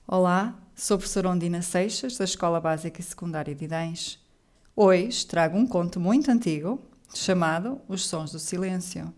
Olá, sou a professora Ondina Seixas, da Escola Básica e Secundária de Idães. Hoje trago um conto muito antigo, chamado Os Sons do Silêncio.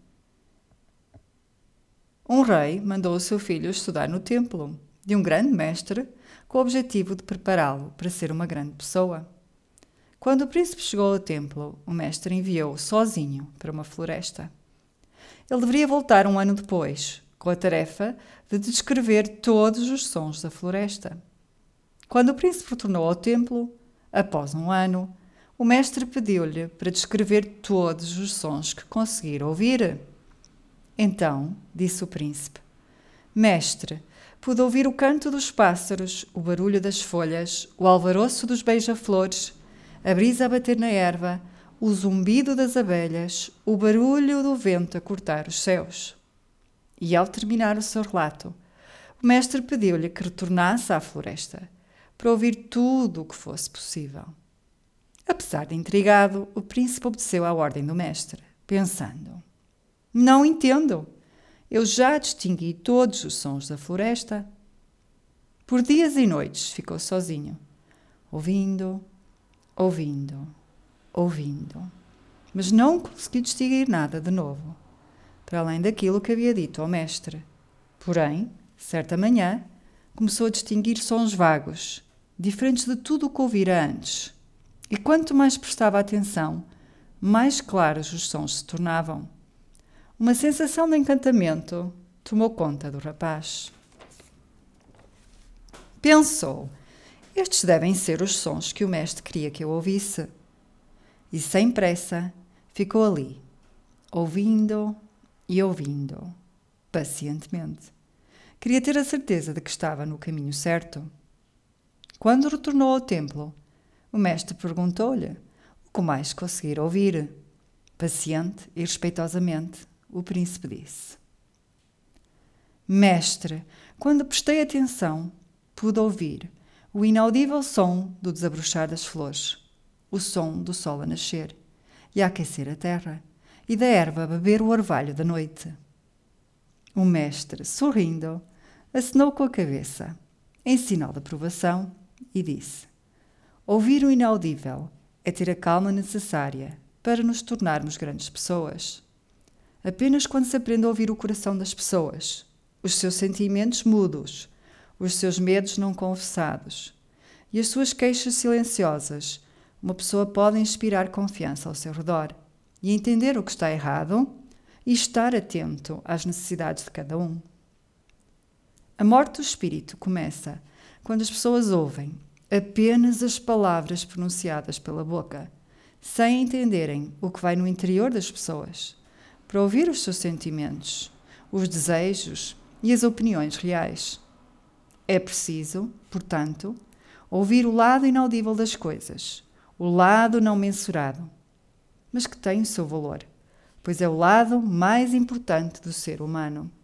Um rei mandou o seu filho estudar no templo de um grande mestre com o objetivo de prepará-lo para ser uma grande pessoa. Quando o príncipe chegou ao templo, o mestre enviou-o sozinho para uma floresta. Ele deveria voltar um ano depois, com a tarefa de descrever todos os sons da floresta. Quando o príncipe retornou ao templo, após um ano, o mestre pediu-lhe para descrever todos os sons que conseguir ouvir. Então, disse o príncipe: Mestre, pude ouvir o canto dos pássaros, o barulho das folhas, o alvoroço dos beija-flores, a brisa a bater na erva, o zumbido das abelhas, o barulho do vento a cortar os céus. E ao terminar o seu relato, o mestre pediu-lhe que retornasse à floresta para ouvir tudo o que fosse possível. Apesar de intrigado, o príncipe obedeceu à ordem do mestre, pensando: Não entendo. Eu já distingui todos os sons da floresta. Por dias e noites ficou sozinho, ouvindo, mas não conseguiu distinguir nada de novo, para além daquilo que havia dito ao mestre. Porém, certa manhã, começou a distinguir sons vagos, diferentes de tudo o que ouvira antes. E quanto mais prestava atenção, mais claros os sons se tornavam. Uma sensação de encantamento tomou conta do rapaz. Pensou: estes devem ser os sons que o mestre queria que eu ouvisse. E sem pressa, ficou ali, ouvindo, pacientemente. Queria ter a certeza de que estava no caminho certo. Quando retornou ao templo, o mestre perguntou-lhe o que mais conseguira ouvir. Paciente e respeitosamente, o príncipe disse: Mestre, quando prestei atenção, pude ouvir o inaudível som do desabrochar das flores, o som do sol a nascer e a aquecer a terra, e da erva a beber o orvalho da noite. O mestre, sorrindo, acenou com a cabeça, em sinal de aprovação, e disse: Ouvir o inaudível é ter a calma necessária para nos tornarmos grandes pessoas. Apenas quando se aprende a ouvir o coração das pessoas, os seus sentimentos mudos, os seus medos não confessados e as suas queixas silenciosas, uma pessoa pode inspirar confiança ao seu redor e entender o que está errado e estar atento às necessidades de cada um. A morte do espírito começa quando as pessoas ouvem apenas as palavras pronunciadas pela boca, sem entenderem o que vai no interior das pessoas, para ouvir os seus sentimentos, os desejos e as opiniões reais. É preciso, portanto, ouvir o lado inaudível das coisas, o lado não mensurado, mas que tem o seu valor, pois é o lado mais importante do ser humano.